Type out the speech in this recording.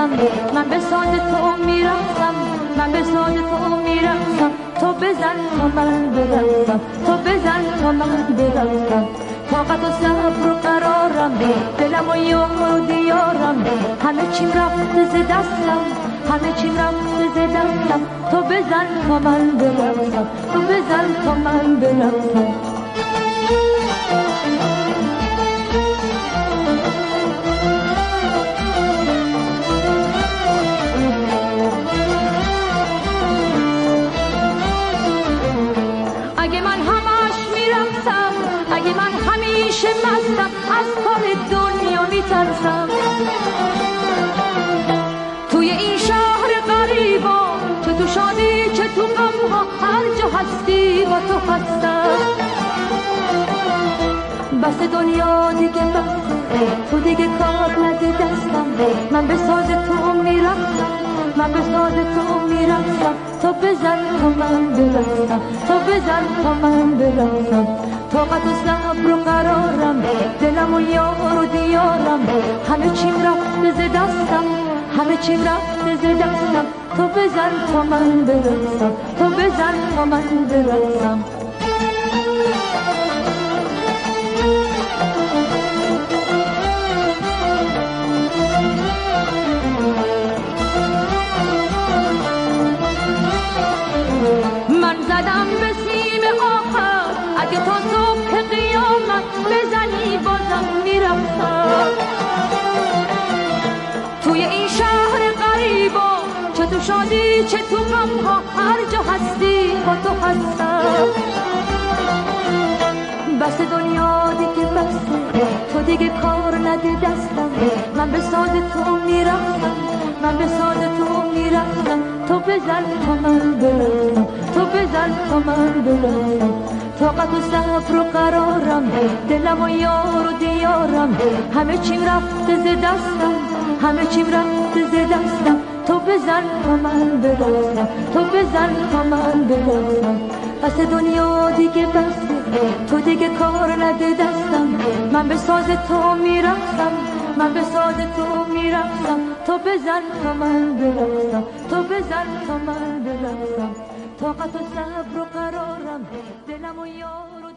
میرقصم من به ساز تو میرقصم من به ساز تو میرقصم تو بزن تا من برقصم تو بزن تا من برقصم طاقت و صبر و قرارم دلم و یار و دیارم همه چیم رفته ز دستم همه چیم رفته ز دستم تو بزن تا من برقصم تو بزن تا من برقصم اگه من همش میرقصم اگه من همیشه مستم از کار دنیا میترسم توی این شهر غریبا چه تو شادی چه تو غمها هر جا هستی با تو هستم بس دنیا دیگه بسته تو دیگه کار نده دستم من به ساز تو میرقصم من به ساز تو میرقصم تو بزن تا من برقصم تو بزن تا من برقصم طاقت و صبر و قرارم دلم و یار و دیارم همه چیم رفته ز دستم همه چیم رفته ز دستم تو بزن تا من برقصم تو بزن تا من برقصم من زدم به سیم آخر اگه تا صبح قیامت بزنی بازم میرقصم توی این شهر غریبا چه تو شادی چه تو غمها هر جا هستی با تو هستم بس دنیا دیگه بسته تو دیگه کار نده دستم من به ساز تو میرقصم من به ساز تو میرقصم تو بزن تا من برقصم تو بزن تا من برقصم طاقت و صبر و قرارم دلم و یار و دیارم همه چیم رفته ز دستم همه چیم رفته ز دستم تو بزن تا من برقصم تو بزن تا من برقصم پس دنیا دیگه بسته تو دیگه کار نده دستم من به ساز تو میرقصم من به ساز تو میرقصم تو بزن تا من برقصم تو بزن تا من برقصم طاقت و صبر و قرارم دلم و یار